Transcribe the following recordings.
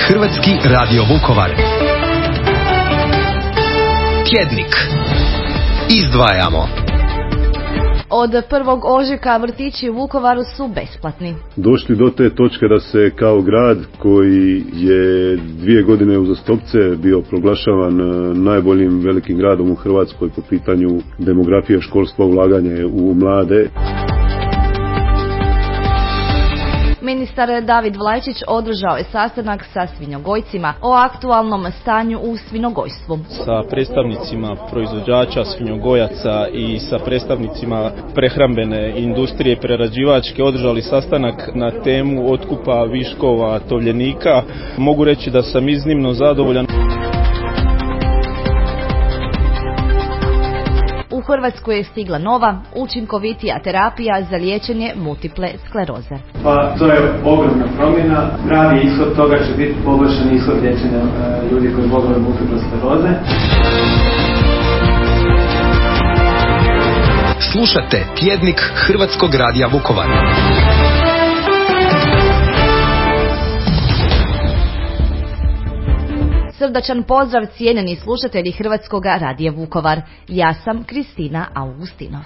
Hrvatski radio Vukovar. Tjednik. Izdvajamo. Od 1. ožujka vrtići u Vukovaru su besplatni. Došli do te točke da se kao grad koji je 2 godine uzastopce bio proglašavan najboljim velikim gradom u Hrvatskoj po pitanju demografije, školstva, ulaganje u mlade. Ministar David Vlajčić održao je sastanak sa svinjogojcima o aktualnom stanju u svinjogojstvu. Sa predstavnicima proizvođača, svinjogojaca i sa predstavnicima prehrambene industrije prerađivačke održali sastanak na temu otkupa viškova tovljenika. Mogu reći da sam iznimno zadovoljan. U Hrvatskoj je stigla nova, učinkovitija terapija za liječenje multiple skleroze. Pa to je ogromna promjena. Pravi ishod toga će biti poboljšan ishod liječenja ljudi koji boluju od multiple skleroze. Slušate Tjednik Hrvatskog radija Vukovar. Srdačan pozdrav cijenjeni slušatelji Hrvatskog radija Vukovar. Ja sam Kristina Augustinov.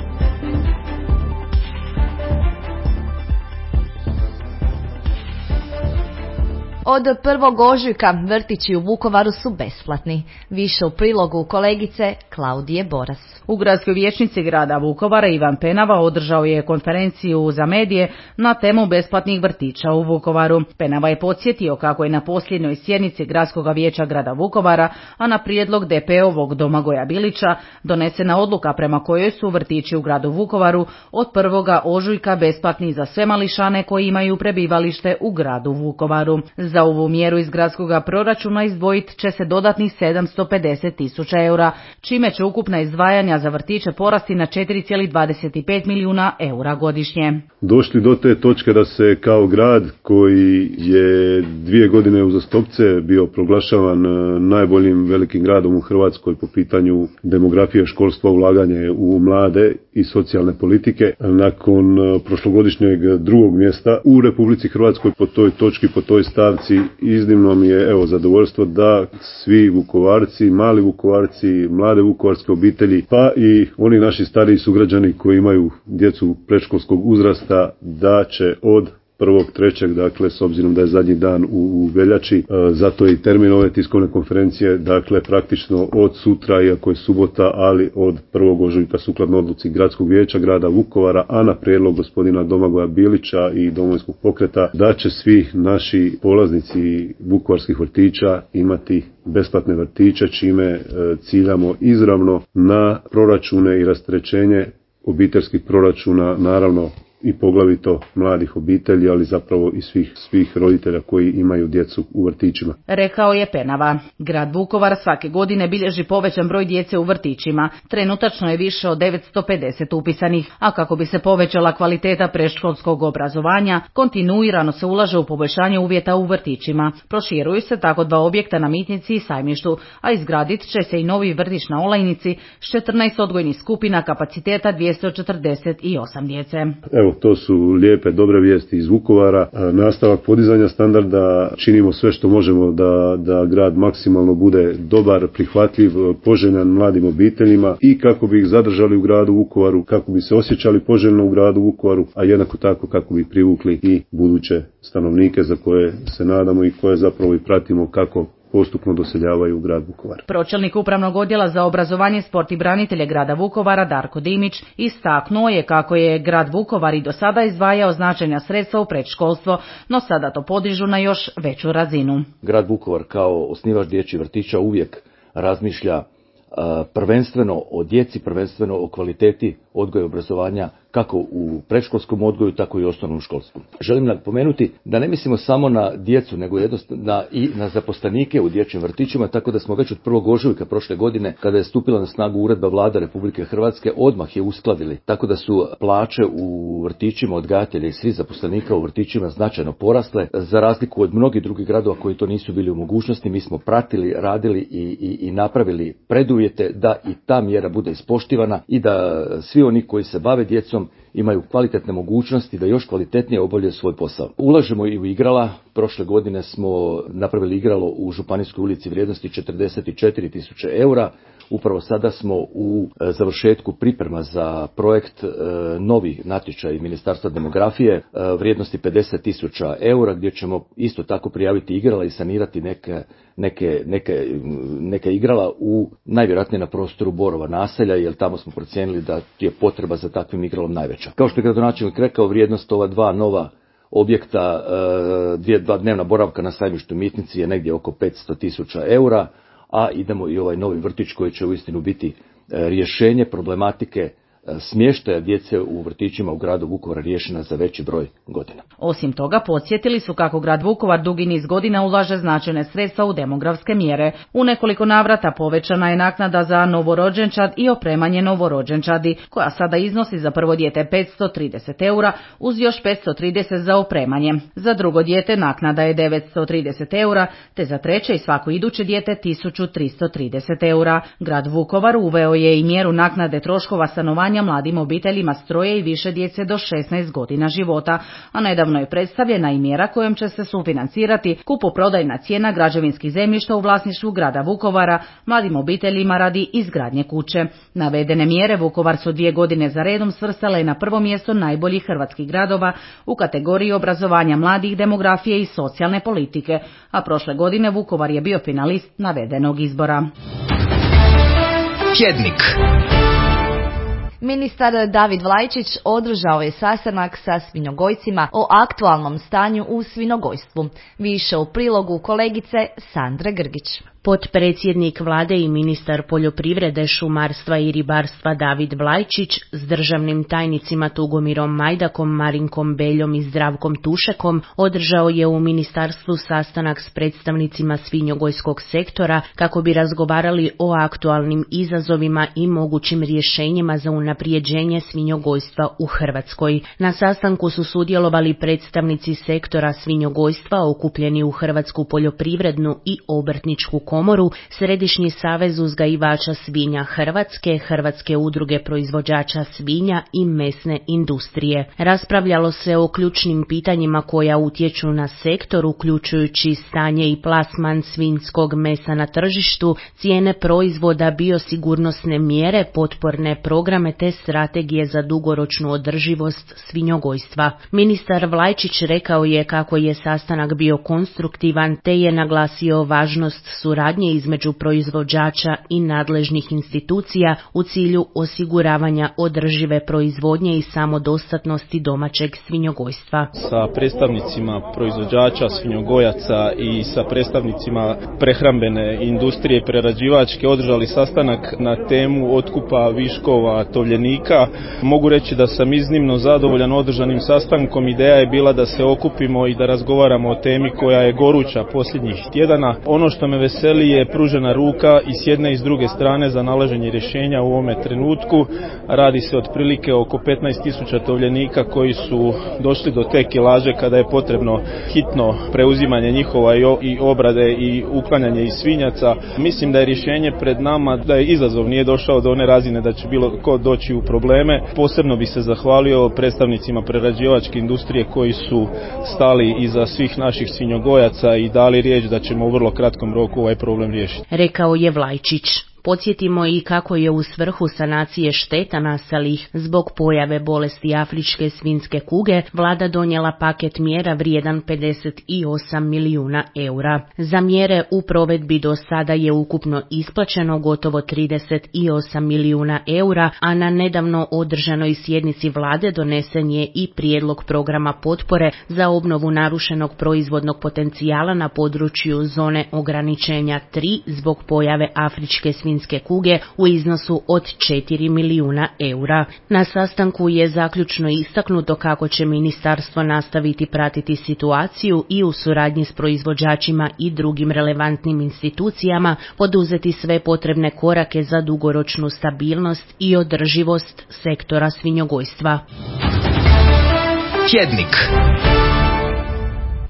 Od 1. ožujka vrtići u Vukovaru su besplatni. Više u prilogu kolegice Klaudije Boras. U gradskoj vijećnici grada Vukovara Ivan Penava održao je konferenciju za medije na temu besplatnih vrtića u Vukovaru. Penava je podsjetio kako je na posljednjoj sjednici Gradskog vijeća grada Vukovara, a na prijedlog DP-ovog Domagoja Bilića, donesena odluka prema kojoj su vrtići u gradu Vukovaru od 1. ožujka besplatni za sve mališane koji imaju prebivalište u gradu Vukovaru. Za ovu mjeru iz gradskog proračuna izdvojit će se dodatnih 750.000 eura, čime će ukupna izdvajanja za vrtiće porasti na 4,25 milijuna eura godišnje. Došli do te točke da se kao grad koji je 2 godine uzastopce bio proglašavan najboljim velikim gradom u Hrvatskoj po pitanju demografije, školstva, ulaganje u mlade i socijalne politike, nakon prošlogodišnjeg 2. mjesta u Republici Hrvatskoj po toj točki, po toj stavci, iznimno mi je zadovoljstvo da svi Vukovarci, mali Vukovarci, mlade vukovarske obitelji, pa i oni naši stariji sugrađani koji imaju djecu predškolskog uzrasta, da će od 1.3. dakle, s obzirom da je zadnji dan u veljači, zato je i termin ove tiskovne konferencije, dakle, praktično od sutra, iako je subota, ali od 1. ožujka sukladno odluci Gradskog vijeća grada Vukovara, a na prijedlog gospodina Domagoja Bilića i Domovinskog pokreta, da će svi naši polaznici vukovarskih vrtića imati besplatne vrtiće, čime ciljamo izravno na proračune i rasterećenje obiteljskih proračuna, naravno i poglavito mladih obitelji, ali zapravo i svih roditelja koji imaju djecu u vrtićima. Rekao je Penava. Grad Vukovar svake godine bilježi povećan broj djece u vrtićima. Trenutačno je više od 950 upisanih, a kako bi se povećala kvaliteta predškolskog obrazovanja, kontinuirano se ulaže u poboljšanje uvjeta u vrtićima. Proširuju se tako 2 objekta na Mitnici i Sajmištu, a izgradit će se i novi vrtić na Olajnici s 14 odgojnih skupina kapaciteta 248 djece. Evo, to su lijepe, dobre vijesti iz Vukovara. Nastavak podizanja standarda, činimo sve što možemo da grad maksimalno bude dobar, prihvatljiv, poželjan mladim obiteljima i kako bi ih zadržali u gradu Vukovaru, kako bi se osjećali poželjno u gradu Vukovaru, a jednako tako kako bi privukli i buduće stanovnike za koje se nadamo i koje zapravo i pratimo kako postupno doseljavaju u grad Vukovar. Pročelnik Upravnog odjela za obrazovanje, sport i branitelje grada Vukovara Darko Dimić istaknuo je kako je grad Vukovar i do sada izdvajao značajna sredstva u predškolstvo, no sada to podižu na još veću razinu. Grad Vukovar kao osnivač dječjih vrtića uvijek razmišlja prvenstveno o djeci, prvenstveno o kvaliteti odgoja i obrazovanja kako u predškolskom odgoju, tako i u osnovnom školstvu. Želim napomenuti da ne mislimo samo na djecu, nego i na zaposlenike u dječjim vrtićima, tako da smo već od 1. ožujka prošle godine, kada je stupila na snagu uredba Vlade Republike Hrvatske, odmah je uskladili, tako da su plaće u vrtićima odgajatelja i svih zaposlenika u vrtićima značajno porasle. Za razliku od mnogih drugih gradova koji to nisu bili u mogućnosti, mi smo pratili, radili i napravili preduvjete da i ta mjera bude ispoštivana i da svi oni koji se bave djecom prihodom imaju kvalitetne mogućnosti da još kvalitetnije obavljaju svoj posao. Ulažemo i u igrala. Prošle godine smo napravili igralo u Županijskoj ulici vrijednosti 44.000 eura. Upravo sada smo u završetku priprema za projekt novi natječaj Ministarstva demografije vrijednosti 50.000 eura gdje ćemo isto tako prijaviti igrala i sanirati neke igrala u najvjerojatnije na prostoru Borova naselja, jer tamo smo procijenili da je potreba za takvim igralom najveća. Kao što je gradonačelnik rekao, vrijednost ova dva nova objekta, dva dnevna boravka na sajmištu Mitnici je negdje oko 500.000 eura, a idemo i ovaj novi vrtić koji će uistinu biti rješenje problematike smještaja djece u vrtićima u gradu Vukovara riješena za veći broj godina. Osim toga, podsjetili su kako grad Vukovar dugi niz godina ulaže značajne sredstva u demografske mjere. U nekoliko navrata povećana je naknada za novorođenčad i opremanje novorođenčadi, koja sada iznosi za prvo dijete 530 eura, uz još 530 za opremanje. Za drugo dijete naknada je 930 eura, te za treće i svako iduće dijete 1330 eura. Grad Vukovar uveo je i mjeru naknade troškova stanovanja mladim obiteljima s troje i više djece do 16 godina života, a nedavno je predstavljena i mjera kojom će se sufinancirati kupoprodajna cijena građevinskih zemljišta u vlasništvu grada Vukovara mladim obiteljima radi izgradnje kuće. Navedene mjere Vukovar su 2 godine za redom svrstale na prvo mjesto najboljih hrvatskih gradova u kategoriji obrazovanja mladih, demografije i socijalne politike, a prošle godine Vukovar je bio finalist navedenog izbora. Tjednik. Ministar David Vlajčić održao je sastanak sa svinjogojcima o aktualnom stanju u svinjogojstvu. Više u prilogu kolegice Sandre Grgić. Potpredsjednik vlade i ministar poljoprivrede, šumarstva i ribarstva David Vlajčić s državnim tajnicima Tugomirom Majdakom, Marinkom Beljom i Zdravkom Tušekom održao je u ministarstvu sastanak s predstavnicima svinjogojskog sektora kako bi razgovarali o aktualnim izazovima i mogućim rješenjima za unaprijeđenje svinjogojstva u Hrvatskoj. Na sastanku su sudjelovali predstavnici sektora svinjogojstva okupljeni u Hrvatsku poljoprivrednu i obrtničku komoru, Središnji savez uzgajivača svinja Hrvatske, Hrvatske udruge proizvođača svinja i mesne industrije. Raspravljalo se o ključnim pitanjima koja utječu na sektor, uključujući stanje i plasman svinjskog mesa na tržištu, cijene proizvoda, biosigurnosne mjere, potporne programe te strategije za dugoročnu održivost svinjogojstva. Ministar Vlajčić rekao je kako je sastanak bio konstruktivan te je naglasio važnost suradnje između proizvođača i nadležnih institucija u cilju osiguravanja održive proizvodnje i samodostatnosti domaćeg svinjogojstva. Sa predstavnicima proizvođača, svinjogojaca i sa predstavnicima prehrambene industrije prerađivačke održali sastanak na temu otkupa viškova tovljenika. Mogu reći da sam iznimno zadovoljan održanim sastankom. Ideja je bila da se okupimo i da razgovaramo o temi koja je goruća posljednjih tjedana. Ono što me veseli je pružena ruka i s jedne i s druge strane za nalaženje rješenja u ovome trenutku. Radi se otprilike oko 15.000 tovljenika koji su došli do te kilaže kada je potrebno hitno preuzimanje njihova i obrade i uklanjanje iz svinjaca. Mislim da je rješenje pred nama, da je izazov nije došao do one razine da će bilo ko doći u probleme. Posebno bi se zahvalio predstavnicima prerađivačke industrije koji su stali iza svih naših svinjogojaca i dali riječ da ćemo u vrlo kratkom roku ovaj problem riješiti. Rekao je Vlajčić. Podsjetimo i kako je u svrhu sanacije šteta nastalih zbog pojave bolesti afričke svinjske kuge vlada donijela paket mjera vrijedan 58 milijuna eura. Za mjere u provedbi do sada je ukupno isplaćeno gotovo 38 milijuna eura, a na nedavno održanoj sjednici vlade donesen je i prijedlog programa potpore za obnovu narušenog proizvodnog potencijala na području zone ograničenja 3 zbog pojave afričke svinjske kuge u iznosu od 4 milijuna eura. Na sastanku je zaključno istaknuto kako će ministarstvo nastaviti pratiti situaciju i u suradnji s proizvođačima i drugim relevantnim institucijama poduzeti sve potrebne korake za dugoročnu stabilnost i održivost sektora svinjogojstva. Tjednik.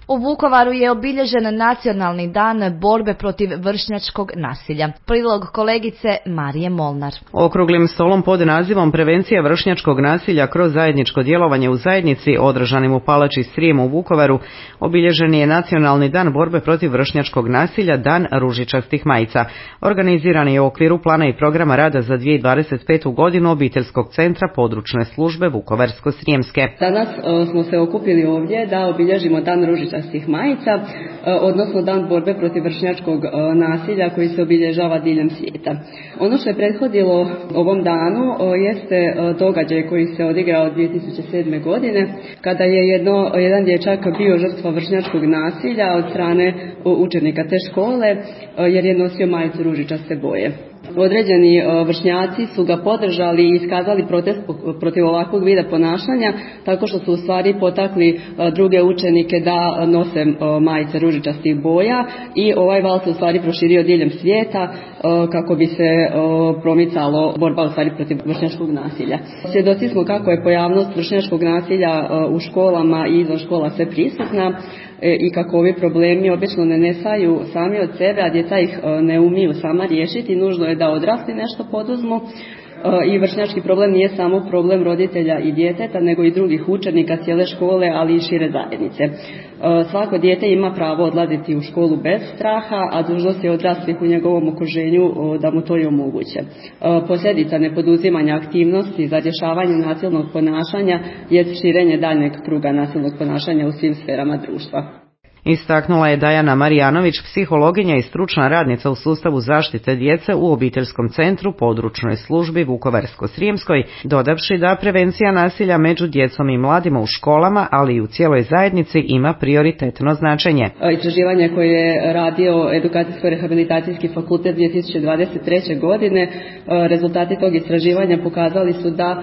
U Vukovaru je obilježen Nacionalni dan borbe protiv vršnjačkog nasilja. Prilog kolegice Marije Molnar. Okruglim stolom pod nazivom Prevencija vršnjačkog nasilja kroz zajedničko djelovanje u zajednici, održanim u Palači Srijem u Vukovaru, obilježen je Nacionalni dan borbe protiv vršnjačkog nasilja, Dan ružičastih majica. Organiziran je u okviru plana i programa rada za 2025. godinu Obiteljskog centra područne službe Vukovarsko-srijemske. Danas smo se okupili ovdje da obilježimo Dan ružičastih majica, odnosno Dan borbe protiv vršnjačkog nasilja koji se obilježava diljem svijeta. Ono što je prethodilo ovom danu jeste događaj koji se odigrao 2007. godine kada je jedan dječak bio žrtva vršnjačkog nasilja od strane učenika te škole jer je nosio majicu ružičaste boje. Određeni vršnjaci su ga podržali i iskazali protest protiv ovakvog vida ponašanja tako što su u stvari potakli druge učenike da nose majice ružičastih boja i ovaj val se u stvari proširio diljem svijeta kako bi se promicalo borba u stvari protiv vršnjačkog nasilja. Svjedoci smo kako je pojavnost vršnjačkog nasilja u školama i izvan škola sve prisutna i kako ovi problemi obično ne nestaju sami od sebe, a djeca ih ne umiju sama riješiti. Nužno je da odrasli nešto poduzmu i vršnjački problem nije samo problem roditelja i djeteta, nego i drugih učenika, cijele škole, ali i šire zajednice. Svako dijete ima pravo odlaziti u školu bez straha, a dužnost je odraslih u njegovom okruženju da mu to i omoguće. Posljedica nepoduzimanja aktivnosti za rješavanje nasilnog ponašanja je širenje daljnjeg kruga nasilnog ponašanja u svim sferama društva. Istaknula je Dajana Marijanović, psihologinja i stručna radnica u sustavu zaštite djece u Obiteljskom centru područnoj službi Vukovarsko-srijemskoj, dodavši da prevencija nasilja među djecom i mladima u školama, ali i u cijeloj zajednici ima prioritetno značenje. Istraživanje koje je radio Edukacijsko-rehabilitacijski fakultet 2023. godine, rezultati tog istraživanja pokazali su da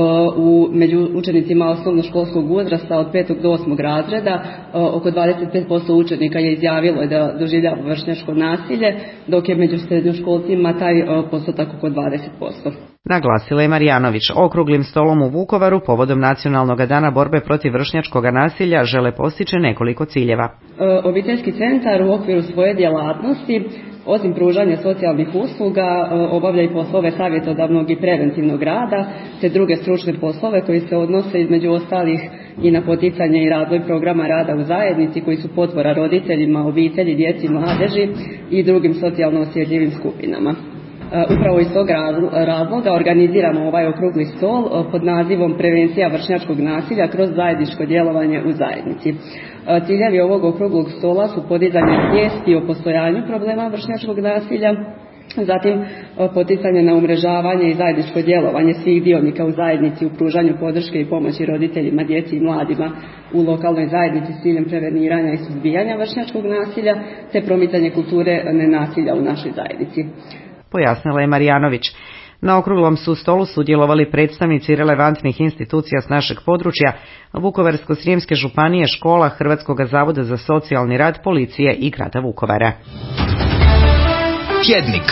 među učenicima osnovnoškolskog uzrasta od 5. do 8. razreda oko 25% učenika je izjavilo da doživljava vršnjačko nasilje, dok je među srednjoškolcima taj postotak oko 20%. Naglasila je Marijanović. Okruglim stolom u Vukovaru povodom Nacionalnog dana borbe protiv vršnjačkog nasilja žele postići nekoliko ciljeva. Obiteljski centar u okviru svoje djelatnosti osim pružanja socijalnih usluga obavlja i poslove savjetodavnog i preventivnog rada te druge stručne poslove koji se odnose između ostalih i na poticanje i razvoj programa rada u zajednici koji su potpora roditeljima, obitelji, djeci, mladeži i drugim socijalno osjetljivim skupinama. Upravo iz tog razloga organiziramo ovaj okrugli stol pod nazivom Prevencija vršnjačkog nasilja kroz zajedničko djelovanje u zajednici. Ciljevi ovog okruglog stola su podizanje svijesti o postojanju problema vršnjačkog nasilja, zatim poticanje na umrežavanje i zajedničko djelovanje svih dionika u zajednici u pružanju podrške i pomoći roditeljima, djeci i mladima u lokalnoj zajednici s ciljem preveniranja i suzbijanja vršnjačkog nasilja te promicanje kulture nenasilja u našoj zajednici. Pojasnila je Marijanović. Na okruglom su stolu sudjelovali predstavnici relevantnih institucija s našeg područja, Vukovarsko-srijemske županije, škola, Hrvatskog zavoda za socijalni rad, policije i grada Vukovara. Tjednik.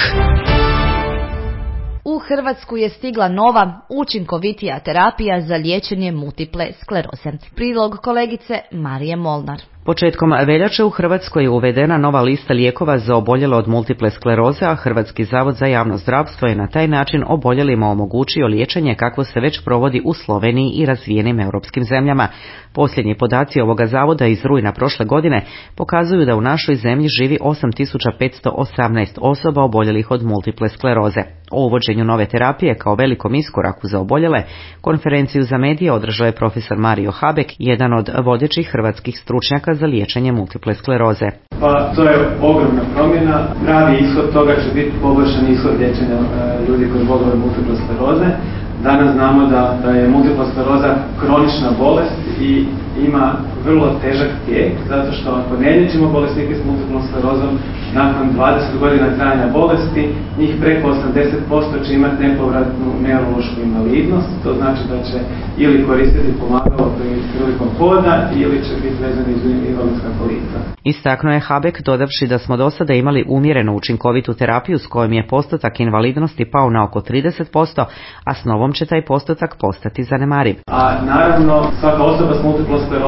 U Hrvatsku je stigla nova, učinkovitija terapija za liječenje multiple skleroze. Prilog kolegice Marije Molnar. Početkom veljače u Hrvatskoj je uvedena nova lista lijekova za oboljele od multiple skleroze, a Hrvatski zavod za javno zdravstvo je na taj način oboljelima omogućio liječenje kakvo se već provodi u Sloveniji i razvijenim europskim zemljama. Posljednji podaci ovoga zavoda iz rujna prošle godine pokazuju da u našoj zemlji živi 8518 osoba oboljelih od multiple skleroze. O uvođenju nove terapije kao velikom iskoraku za oboljele konferenciju za medije održao je profesor Mario Habek, jedan od vodećih hrvatskih stručnjaka za liječenje multiple skleroze. Pa to je ogromna promjena. Pravi ishod toga će biti poboljšan ishod liječenja ljudi koji boluju od multiple skleroze. Danas znamo da je multipla skleroza kronična bolest i ima vrlo težak tijek, zato što ako ne liječimo bolesnike s multiplom sklerozom, nakon 20 godina trajanja bolesti, njih preko 80% će imati nepovratnu neurološku invalidnost. To znači da će ili koristiti pomagalo prilikom hoda ili će biti vezani uz invalidska kolica. Istaknuo je Habek dodavši da smo do sada imali umjerenu učinkovitu terapiju s kojom je postotak invalidnosti pao na oko 30%, a s novom će taj postotak postati zanemariv. A naravno svaka osoba s multiplom sklerozom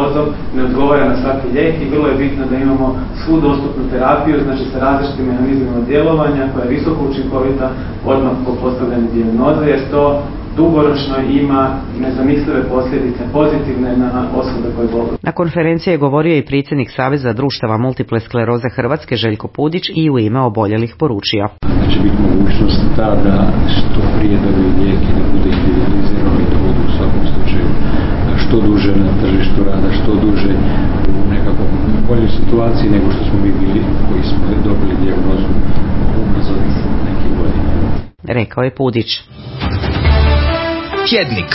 ne odgovara na svaki lijek i vrlo je bitno da imamo svu dostupnu terapiju, znači sa različitim mehanizmima djelovanja koja je visoko učinkovita odmah po postavljanju dijagnoze, jer to dugoročno ima nezamislive posljedice pozitivne na osobe koje boluju. Na konferenciji je govorio i predsjednik Saveza društava multiple skleroze Hrvatske Željko Pudić i u ime oboljelih poručio. Znači biti mogućnost ta da što prije dobiju lijek i da bude individualizirano i da budu u svakom slučaju što duže na tržištu rada, što duže u nekakvom boljoj situaciji nego što smo mi bili koji smo dobili dijagnozu unazad nekih godina. Rekao je Pudić. Tjednik.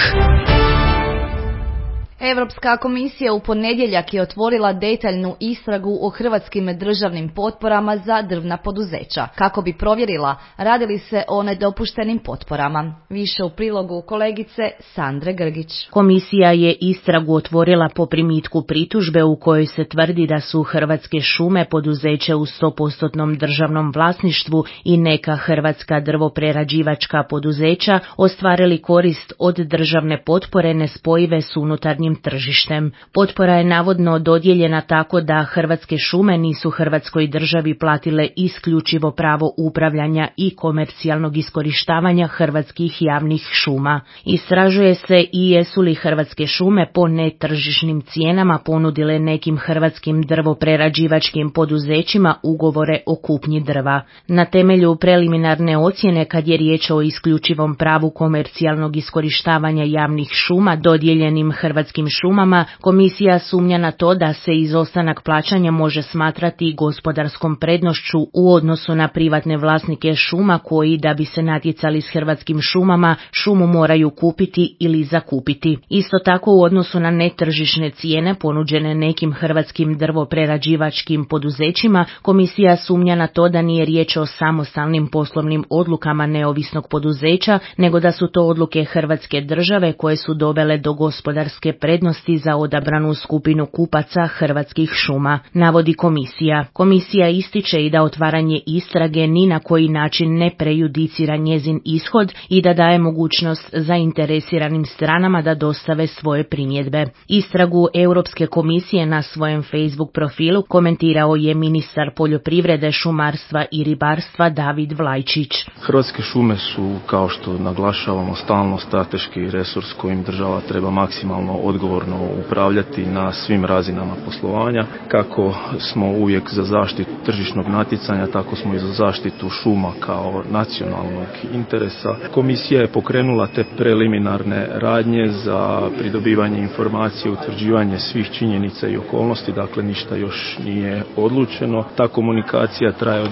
Europska komisija u ponedjeljak je otvorila detaljnu istragu o hrvatskim državnim potporama za drvna poduzeća, kako bi provjerila radi li se o nedopuštenim potporama. Više u prilogu kolegice Sandre Grgić. Komisija je istragu otvorila po primitku pritužbe u kojoj se tvrdi da su Hrvatske šume, poduzeće u 100% državnom vlasništvu i neka hrvatska drvoprerađivačka poduzeća ostvarili korist od državne potpore nespojive s unutarnjim tržištem. Potpora je navodno dodijeljena tako da Hrvatske šume nisu Hrvatskoj državi platile isključivo pravo upravljanja i komercijalnog iskorištavanja hrvatskih javnih šuma. Istražuje se i jesu li Hrvatske šume po netržišnim cijenama ponudile nekim hrvatskim drvoprerađivačkim poduzećima ugovore o kupnji drva. Na temelju preliminarne ocjene kad je riječ o isključivom pravu komercijalnog iskorištavanja javnih šuma dodijeljenim Hrvatskim šumama, komisija sumnja na to da se izostanak plaćanja može smatrati gospodarskom prednošću u odnosu na privatne vlasnike šuma koji, da bi se natjecali s Hrvatskim šumama, šumu moraju kupiti ili zakupiti. Isto tako u odnosu na netržišne cijene ponuđene nekim hrvatskim drvoprerađivačkim poduzećima, komisija sumnja na to da nije riječ o samostalnim poslovnim odlukama neovisnog poduzeća, nego da su to odluke Hrvatske države koje su dovele do gospodarske prednosti za odabranu skupinu kupaca Hrvatskih šuma, navodi komisija. Komisija ističe i da otvaranje istrage ni na koji način ne prejudicira njezin ishod i da daje mogućnost zainteresiranim stranama da dostave svoje primjedbe. Istragu Europske komisije na svojem Facebook profilu komentirao je ministar poljoprivrede, šumarstva i ribarstva David Vlajčić. Hrvatske šume su, kao što naglašavamo, stalno strateški resurs kojim država treba maksimalno odgovorno upravljati na svim razinama poslovanja. Kako smo uvijek za zaštitu tržišnog natjecanja, tako smo i za zaštitu šuma kao nacionalnog interesa. Komisija je pokrenula te preliminarne radnje za pridobivanje informacije, utvrđivanje svih činjenica i okolnosti, dakle ništa još nije odlučeno. Ta komunikacija traje od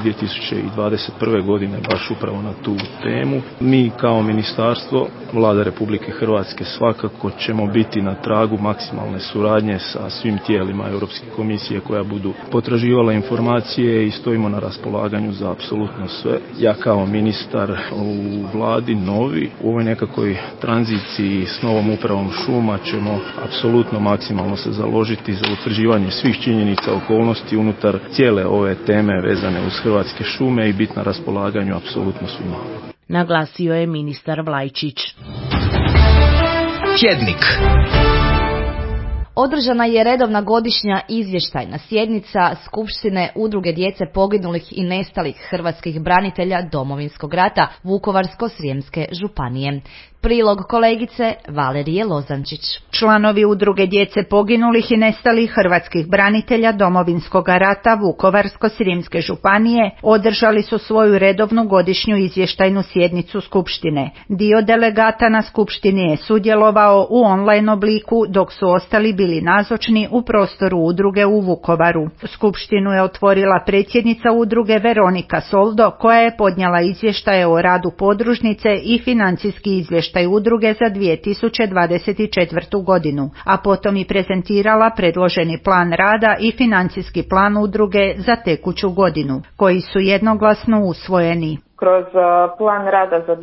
2021. godine baš upravo na tu temu. Mi kao ministarstvo, Vlada Republike Hrvatske, svakako ćemo biti na tragu maksimalne suradnje sa svim tijelima Europske komisije koja budu potraživala informacije i stojimo na raspolaganju za apsolutno sve. Ja kao ministar u vladi novi u ovoj nekakvoj tranziciji s novom upravom šuma ćemo apsolutno maksimalno se založiti za utvrđivanje svih činjenica, okolnosti unutar cijele ove teme vezane uz Hrvatske šume i biti na raspolaganju apsolutno svima. Naglasio je ministar Vlajčić. Tjednik. Održana je redovna godišnja izvještajna sjednica Skupštine Udruge djece poginulih i nestalih hrvatskih branitelja Domovinskog rata Vukovarsko-srijemske županije. Prilog kolegice Valerije Lozančić. Članovi Udruge djece poginulih i nestalih hrvatskih branitelja Domovinskog rata Vukovarsko-srijemske županije održali su svoju redovnu godišnju izvještajnu sjednicu Skupštine. Dio delegata na Skupštini je sudjelovao u online obliku, dok su ostali bili nazočni u prostoru udruge u Vukovaru. Skupštinu je otvorila predsjednica udruge Veronika Soldo, koja je podnijela izvještaje o radu podružnice i financijski izvještaj udruge za 2024. godinu, a potom i prezentirala predloženi plan rada i financijski plan udruge za tekuću godinu, koji su jednoglasno usvojeni. Kroz plan rada za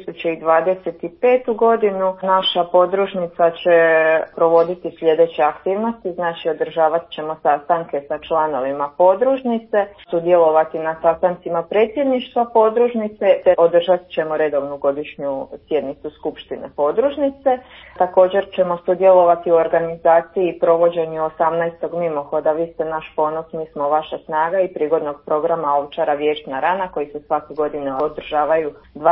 2025. godinu naša podružnica će provoditi sljedeće aktivnosti, znači održavat ćemo sastanke sa članovima podružnice, sudjelovati na sastancima predsjedništva podružnice, te održat ćemo redovnu godišnju sjednicu skupštine podružnice. Također ćemo sudjelovati u organizaciji i provođenju 18. mimohoda Vi ste naš ponos, mi smo vaša snaga i prigodnog programa Ovčara Vječna rana koji se svake godine održavaju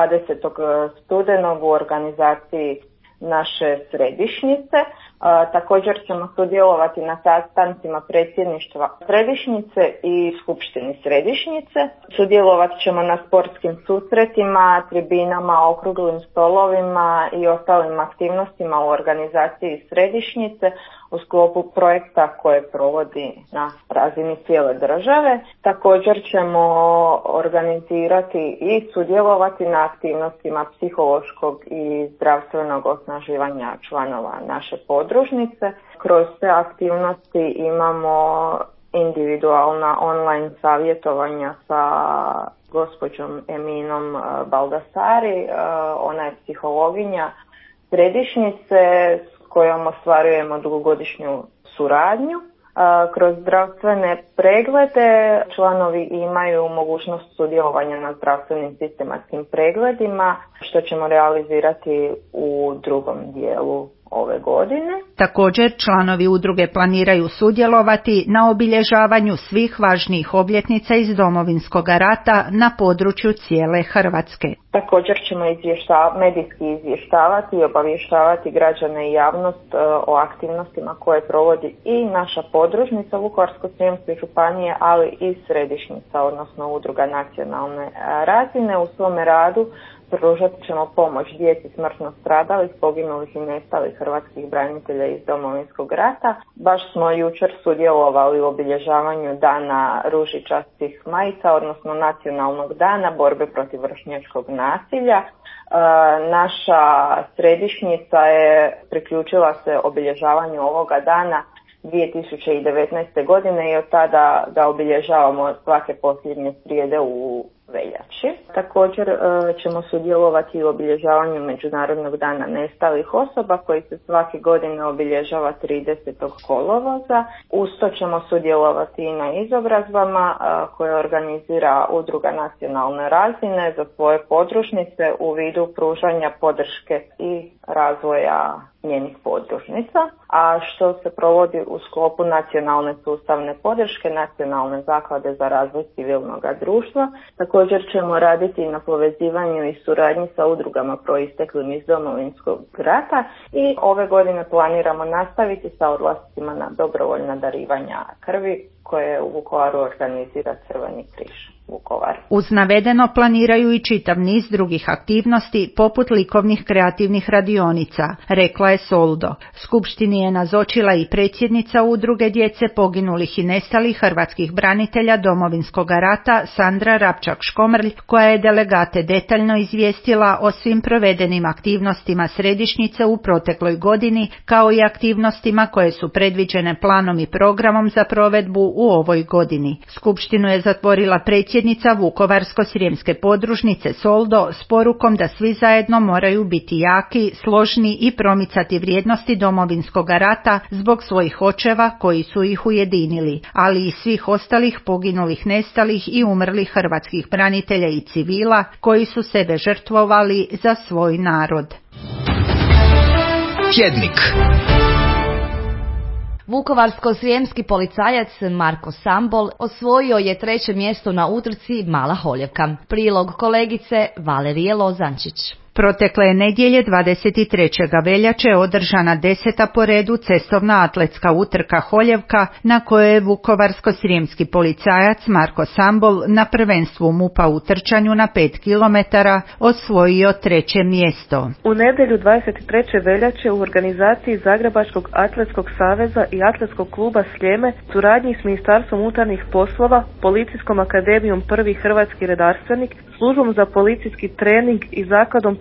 20. studenog u organizaciji naše središnjice. Također ćemo sudjelovati na sastancima predsjedništva središnjice i skupštini središnjice. Sudjelovat ćemo na sportskim susretima, tribinama, okruglim stolovima i ostalim aktivnostima u organizaciji središnjice u sklopu projekta koje provodi na razini cijele države. Također ćemo organizirati i sudjelovati na aktivnostima psihološkog i zdravstvenog osnaživanja članova naše podružnice. Kroz te aktivnosti imamo individualna online savjetovanja sa gospođom Eminom Baldasari, ona je psihologinja središnjice s kojom ostvarujemo dugogodišnju suradnju. Kroz zdravstvene preglede članovi imaju mogućnost sudjelovanja na zdravstvenim sistematskim pregledima, što ćemo realizirati u drugom dijelu ove godine. Također članovi udruge planiraju sudjelovati na obilježavanju svih važnijih obljetnica iz Domovinskog rata na području cijele Hrvatske. Također ćemo medijski izvještavati i obavještavati građane i javnost o aktivnostima koje provodi i naša podružnica Vukovarsko-srijemske županije, ali i središnjica, odnosno udruga nacionalne razine. U svome radu pružat ćemo pomoć djeci smrtno stradalih, poginulih i nestalih hrvatskih branitelja iz Domovinskog rata. Baš smo jučer sudjelovali u obilježavanju Dana ružičastih majica, odnosno Nacionalnog dana borbe protiv vršnjačkog nasilja. Naša središnjica je priključila se obilježavanju ovoga dana 2019. godine i od tada ga obilježavamo svake posljednje srijede u veljači. Također ćemo sudjelovati u obilježavanju Međunarodnog dana nestalih osoba koji se svake godine obilježava 30. kolovoza. Uz to ćemo sudjelovati i na izobrazbama koje organizira udruga nacionalne razine za svoje podružnice u vidu pružanja podrške i razvoja njenih podružnica, a što se provodi u sklopu nacionalne sustavne podrške Nacionalne zaklade za razvoj civilnog društva. Također ćemo raditi na povezivanju i suradnji sa udrugama proisteklim iz Domovinskog rata i ove godine planiramo nastaviti sa odlascima na dobrovoljna darivanja krvi koje u Vukovaru organizira Crveni križ Vukovar. Uz navedeno planiraju i čitav niz drugih aktivnosti poput likovnih kreativnih radionica, rekla je Soldo. Skupštini je nazočila i predsjednica udruge djece poginulih i nestalih hrvatskih branitelja Domovinskog rata Sandra Rapčak-Škomrlj, koja je delegate detaljno izvijestila o svim provedenim aktivnostima središnjice u protekloj godini, kao i aktivnostima koje su predviđene planom i programom za provedbu u ovoj godini. Skupštinu je zatvorila predsjednica Vukovarsko-srijemske podružnice Soldo s porukom da svi zajedno moraju biti jaki, složni i promicati vrijednosti Domovinskog rata zbog svojih očeva koji su ih ujedinili, ali i svih ostalih poginulih, nestalih i umrlih hrvatskih branitelja i civila koji su sebe žrtvovali za svoj narod. Tjednik. Vukovarsko-srijemski policajac Marko Sambol osvojio je 3. mjesto na utrci Mala Holjevka. Prilog kolegice Valerije Lozančić. Protekle je nedjelje 23. veljače održana 10. po redu cestovna atletska utrka Holjevka na kojoj je vukovarsko-srijemski policajac Marko Sambol na prvenstvu MUP-a u trčanju na 5 km osvojio 3. mjesto. U nedjelju 23. veljače u organizaciji Zagrebačkog atletskog saveza i atletskog kluba Sljeme, suradnji s Ministarstvom unutarnjih poslova, Policijskom akademijom Prvi hrvatski redarstvenik, službom za policijski trening i zakladom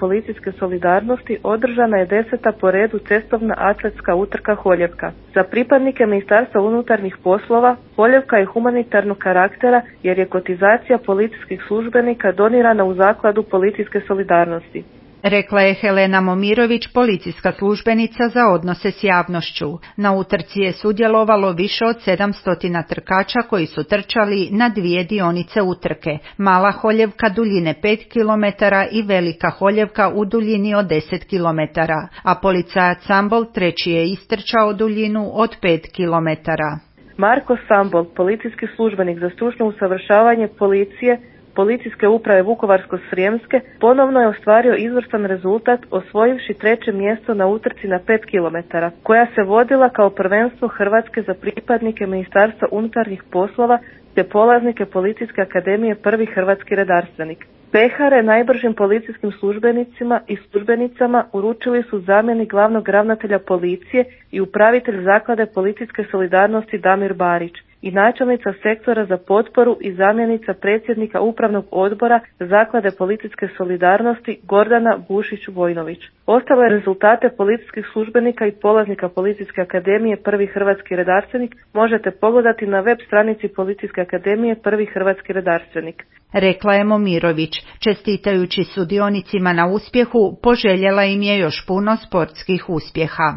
policijske solidarnosti održana je 10. po redu cestovna atletska utrka Holjevka. Za pripadnike Ministarstva unutarnjih poslova Holjevka je humanitarnog karaktera jer je kotizacija policijskih službenika donirana u zakladu policijske solidarnosti. Rekla je Helena Momirović, policijska službenica za odnose s javnošću. Na utrci je sudjelovalo više od 700 trkača koji su trčali na dvije dionice utrke, Mala Holjevka duljine 5 km i Velika Holjevka u duljini od 10 km, a policajac Sambol treći je istrčao duljinu od 5 km. Marko Sambol, policijski službenik za stručno usavršavanje Policijske uprave Vukovarsko-srijemske, ponovno je ostvario izvrstan rezultat osvojivši 3. mjesto na utrci na 5 km, koja se vodila kao prvenstvo Hrvatske za pripadnike Ministarstva unutarnjih poslova te polaznike Policijske akademije Prvi hrvatski redarstvenik. Pehare najbržim policijskim službenicima i službenicama uručili su zamjenik glavnog ravnatelja policije i upravitelj zaklade policijske solidarnosti Damir Barić i načelnica sektora za potporu i zamjenica predsjednika upravnog odbora zaklade policijske solidarnosti Gordana Bušić-Vojnović. Ostale rezultate policijskih službenika i polaznika Policijske akademije Prvi hrvatski redarstvenik možete pogledati na web stranici Policijske akademije Prvi hrvatski redarstvenik. Rekla je Momirović. Čestitajući sudionicima na uspjehu, poželjela im je još puno sportskih uspjeha.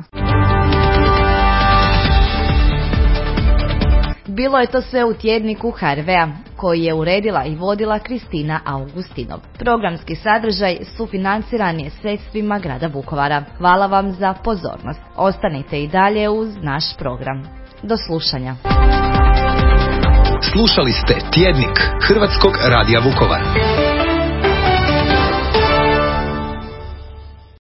Bilo je to sve u tjedniku HRV-a, koji je uredila i vodila Kristina Augustinov. Programski sadržaj sufinanciran je sredstvima grada Vukovara. Hvala vam za pozornost. Ostanite i dalje uz naš program. Do slušanja. Slušali ste Tjednik Hrvatskog radija Vukovar.